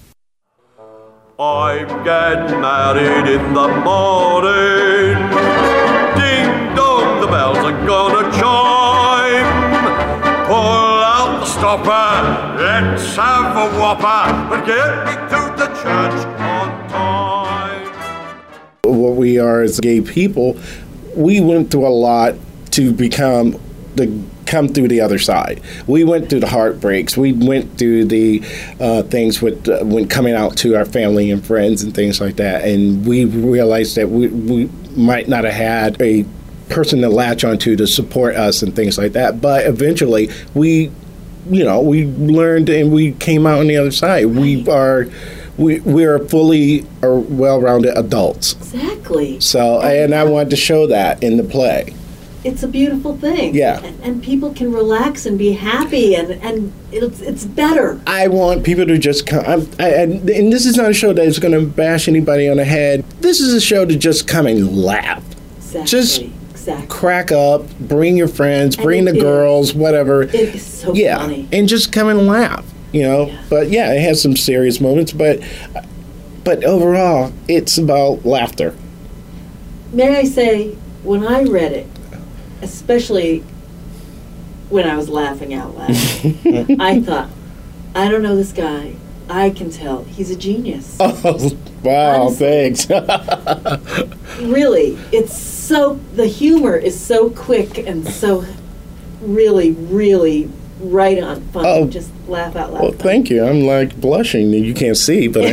I'm getting married in the morning. Ding dong, the bells are gonna chime. Pull out the stopper, let's have a whopper, but get me to the church on time. What we are as gay people, we went through a lot to become the come through the other side. We went through the heartbreaks. We went through the uh, things with uh, when coming out to our family and friends and things like that. And we realized that we, we might not have had a person to latch onto to support us and things like that. But eventually, we, you know, we learned and we came out on the other side. We are. We we are fully or well-rounded adults. Exactly. So, and I wanted to show that in the play. It's a beautiful thing. Yeah. And, and people can relax and be happy, and, and it's it's better. I want people to just come. I'm, I, and, and this is not a show that is going to bash anybody on the head. This is a show to just come and laugh. Exactly. Just exactly. crack up, bring your friends, And bring it the is. girls, whatever. It is so yeah. funny. And just come and laugh, you know. Yeah. But yeah, it has some serious moments, but but overall, it's about laughter. May I say, when I read it, especially when I was laughing out loud, I thought, I don't know this guy. I can tell he's a genius. Oh, wow, Honestly. thanks. Really, it's so, the humor is so quick and so really, really right on fun. Oh. Just laugh out loud. Well, thank you. I'm like blushing. You can't see, but I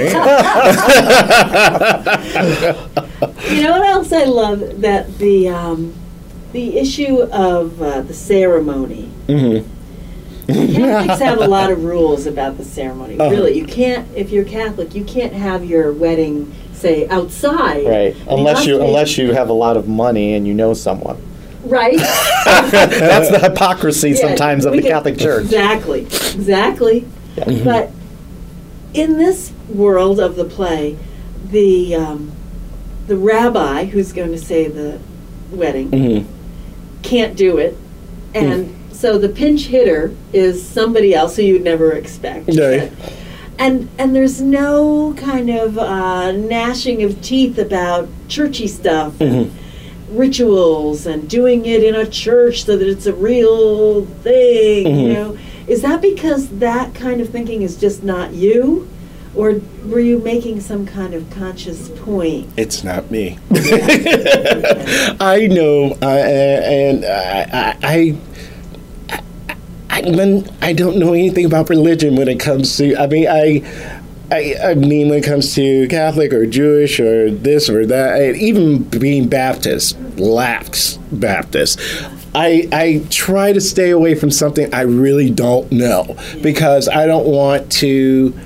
am. You know what else I love? That the um, the issue of uh, the ceremony. Mm-hmm. Catholics have a lot of rules about the ceremony. Uh-huh. Really, you can't, if you're Catholic, you can't have your wedding, say, outside. Right. It Unless has you to be- unless you have a lot of money and you know someone. Right. That's the hypocrisy Yeah, sometimes of we the can- Catholic Church. Exactly. Exactly. Yeah. But in this world of the play, the um, the rabbi who's going to say the wedding Mm-hmm. can't do it, and so the pinch hitter is somebody else who you'd never expect. Right. And and there's no kind of uh, gnashing of teeth about churchy stuff, and rituals, and doing it in a church so that it's a real thing. You Mhm. know, is that because that kind of thinking is just not you, or were you making some kind of conscious point? It's not me. I know, uh, and I, I, I, I, when I don't know anything about religion when it comes to. I mean, I, I, I mean, when it comes to Catholic or Jewish or this or that, and even being Baptist, lax Baptist. I, I try to stay away from something I really don't know because I don't want to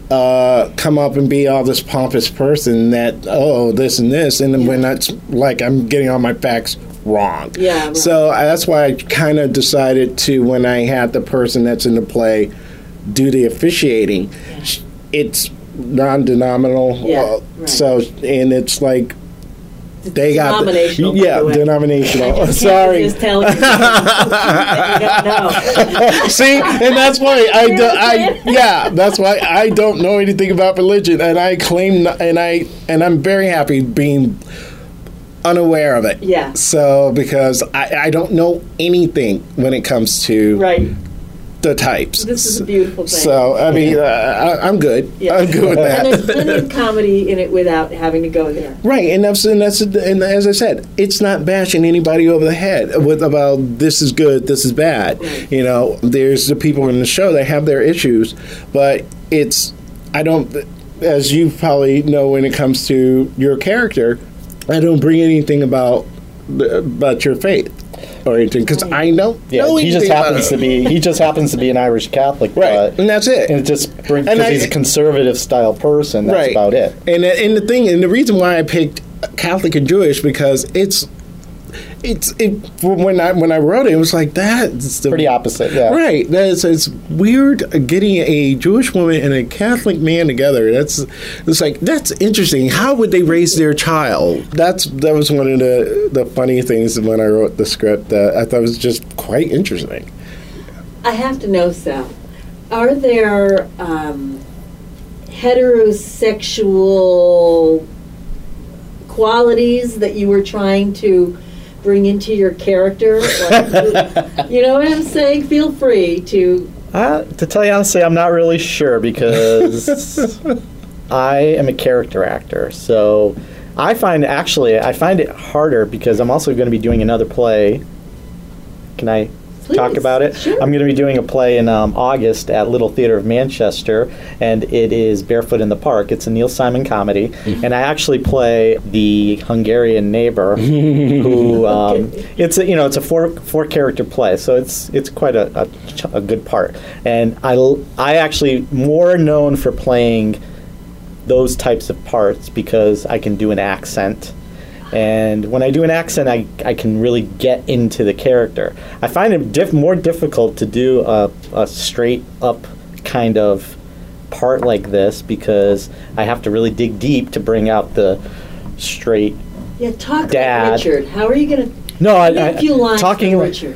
uh, come up and be all this pompous person that, oh, this and this, and then when that's like I'm getting all my facts wrong. Yeah. Right. So uh, that's why I kind of decided to, when I had the person that's in the play do the officiating, Yeah. it's non-denominational. Yeah, uh, right. So, and it's like, they got the, Denominational, by yeah, the way. denominational. I just Sorry. Just telling you that you don't know. See, and that's why I, do, I yeah, that's why I don't know anything about religion, and I claim, and I and I'm very happy being unaware of it. Yeah. So because I, I don't know anything when it comes to Right. the types. This is a beautiful thing. So I mean, uh, I, I'm good. Yeah. I'm good with that. And there's plenty of comedy in it without having to go there. Right, and that's and that's and as I said, it's not bashing anybody over the head with about this is good, this is bad. Right. You know, there's the people in the show that have their issues, but it's I don't, as you probably know when it comes to your character, I don't bring anything about about your faith or anything because I don't Yeah, know he just anything about happens it. to be he just happens to be an Irish Catholic, Right, but, and that's it. and it just brings And because I- he's a conservative style person. That's right. about it. And and the thing, and the reason why I picked Catholic and Jewish because it's it's it when I when I wrote it, it was like that's the Pretty opposite, yeah. right. That's it's weird getting a Jewish woman and a Catholic man together. That's it's like that's interesting. How would they raise their child? That's that was one of the the funny things when I wrote the script that I thought was just quite interesting. I have to know, Sal, are there um, heterosexual qualities that you were trying to bring into your character? Like, you know what I'm saying? Feel free to. Uh, to tell you honestly, I'm not really sure because I am a character actor. So I find actually I find it harder because I'm also going to be doing another play. Can I talk Please, about it? sure. I'm going to be doing a play in um, August at Little Theatre of Manchester, and it is Barefoot in the Park. It's a Neil Simon comedy, Mm-hmm. and I actually play the Hungarian neighbor who um, it's a, you know it's a four four character play, so it's it's quite a, a, ch- a good part. And I l- I actually more known for playing those types of parts because I can do an accent. And when I do an accent, I, I can really get into the character. I find it diff- more difficult to do a, a straight up kind of part like this because I have to really dig deep to bring out the straight. Yeah, talk Dad. like Richard. How are you going to? No, I, a I few lines talking from like Richard.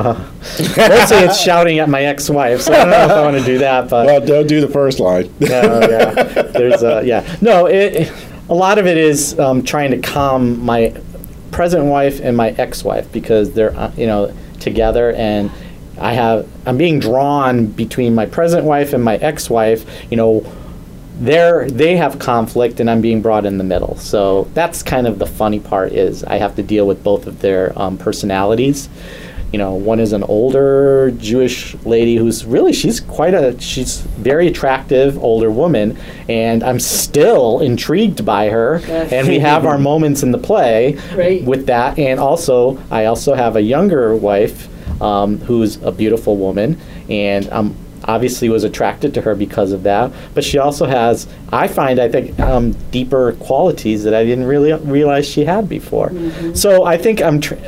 mostly it's shouting at my ex-wife, so I don't know if I want to do that. But Well, don't do the first line. no, yeah, there's a yeah. No, it, a lot of it is um, trying to calm my present wife and my ex-wife because they're uh, you know together, and I have I'm being drawn between my present wife and my ex-wife. You know, they're they have conflict, and I'm being brought in the middle. So that's kind of the funny part is I have to deal with both of their um, personalities. You know, one is an older Jewish lady who's really, she's quite a, she's very attractive older woman, and I'm still intrigued by her. Yes. And we have our moments in the play Right. with that. And also, I also have a younger wife um, who's a beautiful woman, and um, obviously was attracted to her because of that. But she also has, I find, I think, um, deeper qualities that I didn't really realize she had before. Mm-hmm. So I think I'm. Tr-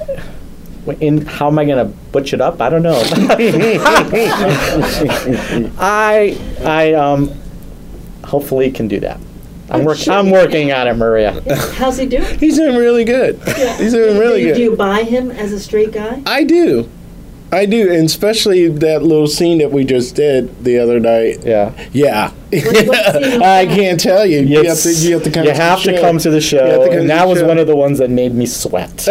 In how am I going to butch it up? I don't know. I I um hopefully can do that. I'm I'm work, sure I'm you working on it, Maria. How's he doing? He's doing really good. He's doing really do, good. Do you buy him as a straight guy? I do. I do, and especially that little scene that we just did the other night. Yeah. Yeah. What- what scene was I that? can't tell you. You have to, you have to come, You to, have the to show. come to the You show, have to come and to that the was show. one of the ones that made me sweat.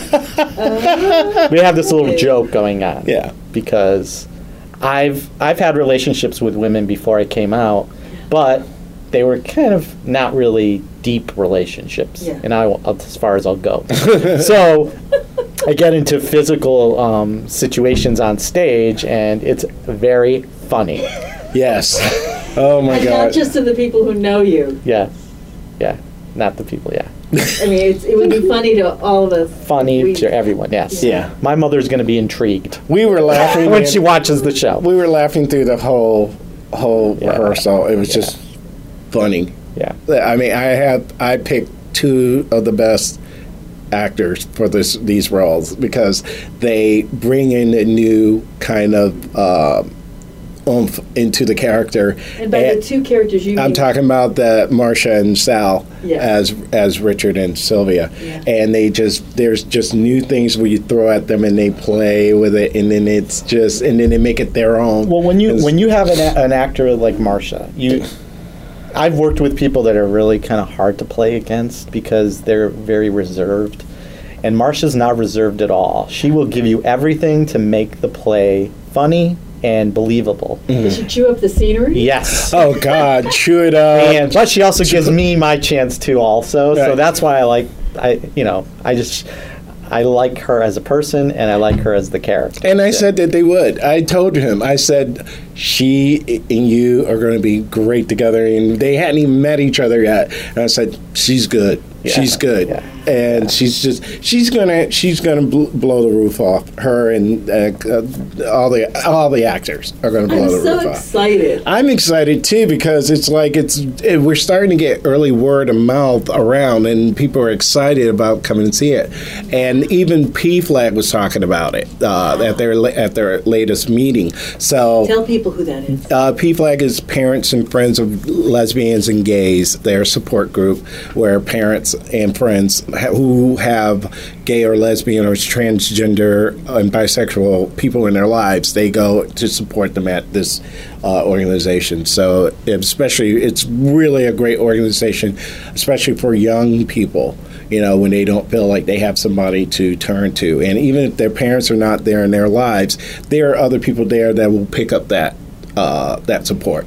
We have this little joke going on. Yeah. Because I've I've had relationships with women before I came out, but they were kind of not really deep relationships, Yeah. and I will, as far as I'll go. So I get into physical um, situations on stage, and it's very funny. Yes. Oh my And God. not just to the people who know you. Yeah, yeah, not the people. Yeah, I mean, it's, it would be funny to all of us. funny We- to everyone. Yes. Yeah. My mother's going to be intrigued we were laughing when and- she watches the show. We were laughing through the whole whole Yeah. rehearsal. It was just funny. Yeah. I mean, I have I picked two of the best actors for this these roles because they bring in a new kind of uh, oomph into the character. And by and the two characters, you I'm mean talking about the Marcia and Sal yeah. as as Richard and Sylvia, yeah. and they just there's just new things where you throw at them and they play with it, and then it's just and then they make it their own. Well, when you when you have an, a- an actor like Marcia, you. I've worked with people that are really kind of hard to play against because they're very reserved. And Marcia's not reserved at all. She will give you everything to make the play funny and believable. Mm. Does she chew up the scenery? Yes. Oh, God, chew it up. And but she also gives me my chance too also. Right. So that's why I like, I you know, I just... I like her as a person, and I like her as the character. And I said that they would. I told him, I said, she and you are going to be great together. And they hadn't even met each other yet. And I said, she's good. Yeah. She's good. Yeah. And yeah. she's just, she's going to, she's going to bl- blow the roof off. Her and uh, uh, all the all the actors are going to blow I'm the so roof off. I'm so excited. I'm excited, too, because it's like, it's it, we're starting to get early word of mouth around, and people are excited about coming and see it. And even P FLAG was talking about it uh, at their at their latest meeting. So tell people who that is. Uh, P FLAG is Parents and Friends of Lesbians and Gays. They're a support group where parents and friends ha- who have gay or lesbian or transgender and bisexual people in their lives, they go to support them at this uh, organization. So especially, it's really a great organization, especially for young people, you know, when they don't feel like they have somebody to turn to. And even if their parents are not there in their lives, there are other people there that will pick up that uh, that support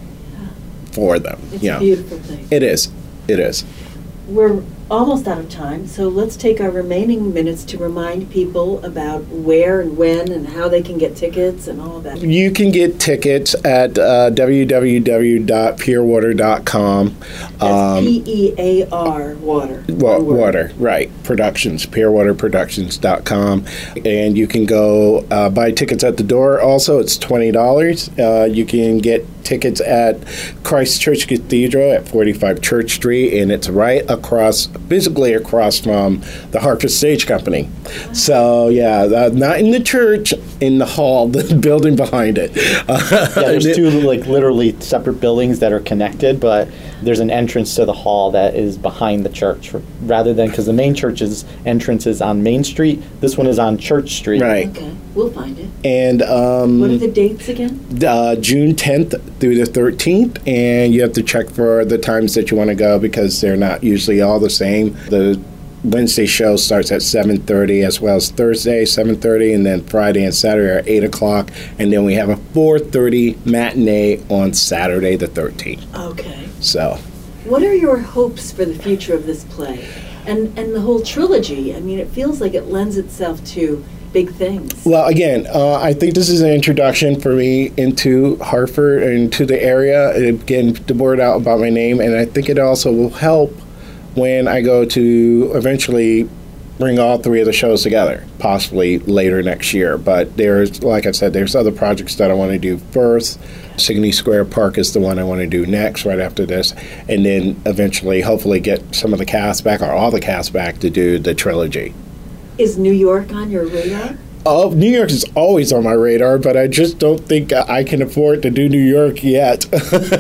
for them. It's you a know. beautiful thing. It is. It is. We're almost out of time, so let's take our remaining minutes to remind people about where and when and how they can get tickets and all of that. You can get tickets at uh, w w w dot peer water dot com. That's um, P E A R, water. Wa- water, right. Productions, peer water productions dot com. And you can go uh, buy tickets at the door. Also, it's twenty dollars. Uh, you can get tickets at Christ Church Cathedral at forty-five Church Street, and it's right across, basically across from the Hartford Stage Company. So, yeah, uh, not in the church, in the hall, the building behind it. Uh, yeah, there's two, like, literally separate buildings that are connected, but there's an entrance to the hall that is behind the church, rather than, because the main church's entrance is on Main Street, this one is on Church Street. Right. Okay, we'll find it. And um, what are the dates again? Uh, June tenth through the thirteenth, and you have to check for the times that you want to go because they're not usually all the same. The Wednesday show starts at seven thirty, as well as Thursday seven thirty, and then Friday and Saturday are eight o'clock, and then we have a four thirty matinee on Saturday the thirteenth. Okay. So, what are your hopes for the future of this play and and the whole trilogy? I mean, it feels like it lends itself to big things. Well, again, uh, I think this is an introduction for me into Hartford and to the area. Again, the word out about my name, and I think it also will help when I go to eventually bring all three of the shows together, possibly later next year. But there's, like I said, there's other projects that I want to do first. Signey Square Park is the one I want to do next, right after this, and then eventually, hopefully, get some of the cast back, or all the cast back, to do the trilogy. Is New York on your radar? Oh, New York is always on my radar, but I just don't think I can afford to do New York yet.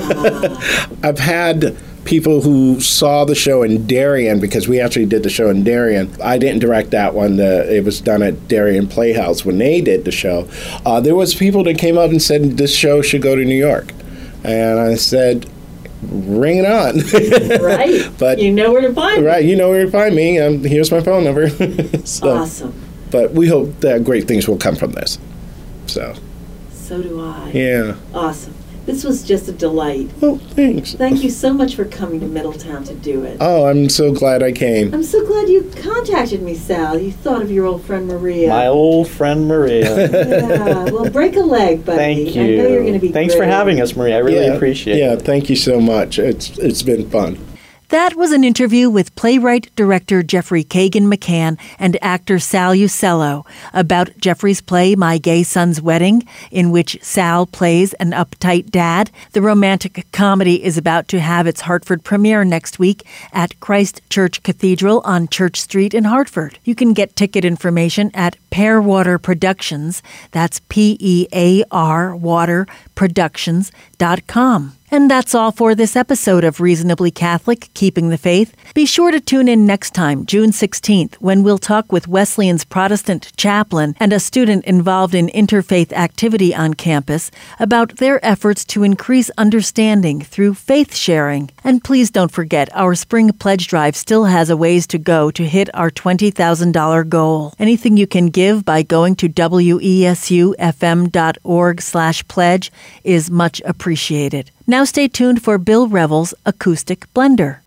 uh. I've had people who saw the show in Darien, because we actually did the show in Darien. I didn't direct that one. The, it was done at Darien Playhouse when they did the show. Uh, there was people that came up and said this show should go to New York. And I said, bring it on. Right. But you know where to find me. Right, you know where to find me. Um, here's my phone number. So, awesome. But we hope that great things will come from this. So. So do I. Yeah. Awesome. This was just a delight. Oh, thanks. Thank you so much for coming to Middletown to do it. Oh, I'm so glad I came. I'm so glad you contacted me, Sal. You thought of your old friend Maria. My old friend Maria. Yeah. Well, break a leg, buddy. Thank you. I know you're going to be Thanks great. for having us, Maria. I really yeah, appreciate yeah, it. Yeah, thank you so much. It's It's been fun. That was an interview with playwright-director Jeffrey Kagan McCann and actor Sal Usello about Jeffrey's play My Gay Son's Wedding, in which Sal plays an uptight dad. The romantic comedy is about to have its Hartford premiere next week at Christ Church Cathedral on Church Street in Hartford. You can get ticket information at Pearwater Productions. That's P E A R Water Productions dot com. And that's all for this episode of Reasonably Catholic, Keeping the Faith. Be sure to tune in next time, June sixteenth, when we'll talk with Wesleyan's Protestant chaplain and a student involved in interfaith activity on campus about their efforts to increase understanding through faith sharing. And please don't forget, our spring pledge drive still has a ways to go to hit our twenty thousand dollars goal. Anything you can give by going to W E S U F M dot org slash pledge is much appreciated. Now stay tuned for Bill Revell's Acoustic Blender.